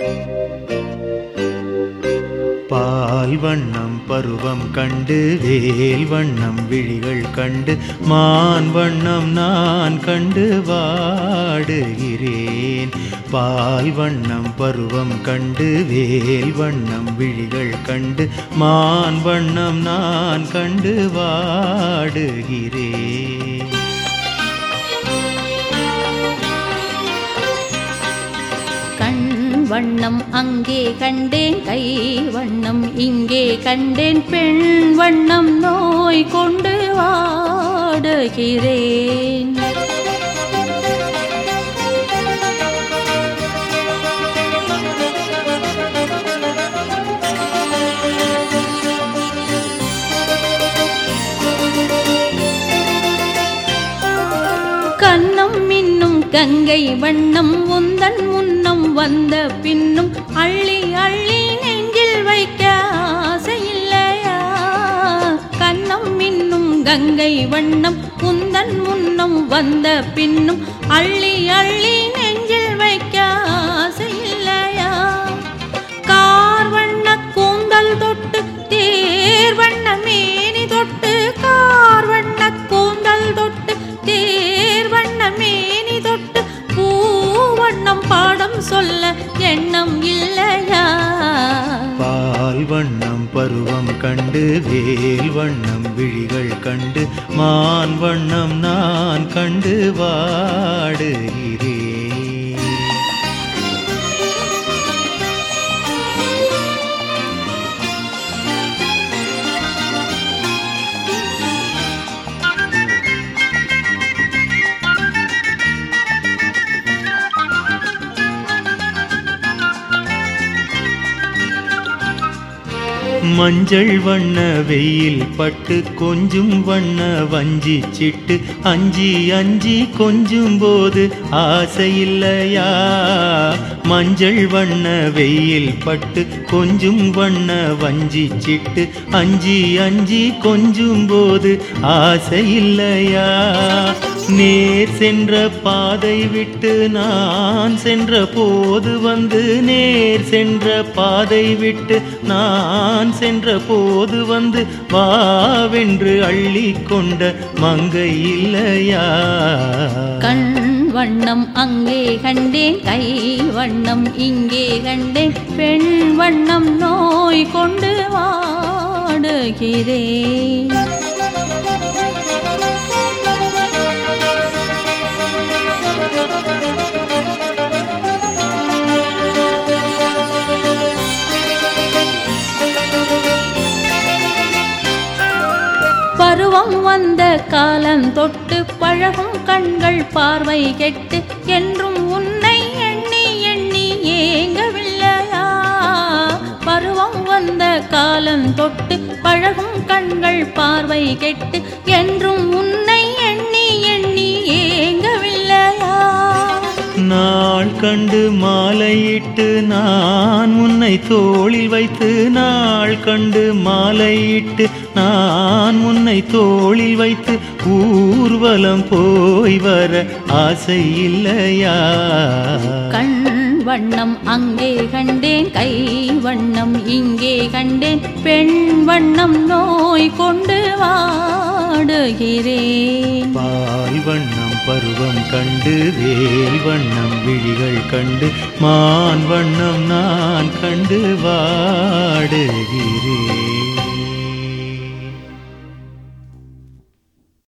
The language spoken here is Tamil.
பால் வண்ணம் பருவம் கண்டு வேல் வண்ணம் விழிகள் கண்டு மான் வண்ணம் நான் கண்டு வாடுகிறேன். பால் வண்ணம் பருவம் கண்டு வேல் வண்ணம் விழிகள் கண்டு மான் வண்ணம் நான் கண்டு வாடுகிறேன். வண்ணம் அங்கே கண்டேன், கை வண்ணம் இங்கே கண்டேன், பெண் வண்ணம் நோய் கொண்டு வாடுகிறேன். கண்ணம் இன்னும் கங்கை வண்ணம் உந்தன் முன்னம் வந்த பின்னும் அள்ளி அள்ளி நெஞ்சில் வைக்க ஆசையில்லையா? கண்ணம் இன்னும் கங்கை வண்ணம் உந்தன் முன்னம் வந்த பின்னும் அள்ளி அள்ளி நெஞ்சில் வைக்க ஆசையில்லையா? கார் வண்ண கூந்தல் தொட்டு தேர் வண்ண மேனி தொட்டு, கார் வண்ண கூந்தல் தொட்டு தேர் வண்ண மேனி தொட்டு பூவண்ணம் பாடம் சொல்ல எண்ணம் இல்லையா? பால் வண்ணம் பருவம் கண்டு வேல் வண்ணம் விழிகள் கண்டு மான் வண்ணம் நான் கண்டு வாடுகிறேன். மஞ்சள் வண்ண வெயில் பட்டு கொஞ்சும் வண்ண வஞ்சி சிட்டு அஞ்சி அஞ்சி கொஞ்சும் போது ஆசையில்லையா? மஞ்சள் வண்ண வெயில் பட்டு கொஞ்சும் வண்ண வஞ்சி சிட்டு அஞ்சி அஞ்சி கொஞ்சும் போது ஆசையில்லையா? நேர் சென்ற பாதை விட்டு நான் சென்ற போது வந்து, நேர் சென்ற பாதை விட்டு நான் சென்ற போது வந்து வாவென்று அள்ளி கொண்ட மங்கை இல்லையா? கண் வண்ணம் அங்கே கண்டேன், கை வண்ணம் இங்கே கண்டேன், பெண் வண்ணம் நோய் கொண்டு வாடுகிறேன். பருவம் வந்த காலம் தொட்டு பழகும் கண்கள் பார்வை கெட்டு என்றும் உன்னை எண்ணி எண்ணி ஏங்கவில்லையா? பருவம் வந்த காலம் தொட்டு பழகும் கண்கள் பார்வை கெட்டு என்றும் உன்னை எண்ணி எண்ணி ஏங்கவில்லையா? நாள் கண்டு மாலையிட்டு நான் உன்னை தோளில் வைத்து, நாள் கண்டு மாலையிட்டு நான் உன்னை தோளில் வைத்து ஊர்வலம் போய் வர ஆசை இல்லையா? கண் வண்ணம் அங்கே கண்டேன், கை வண்ணம் இங்கே கண்டேன், பெண் வண்ணம் நோய் கொண்டு வாடுகிறேன். பால் வண்ணம் பருவம் கண்டு வேல் வண்ணம் விழிகள் கண்டு மான் வண்ணம் நான் கண்டு வாடுகிறேன்.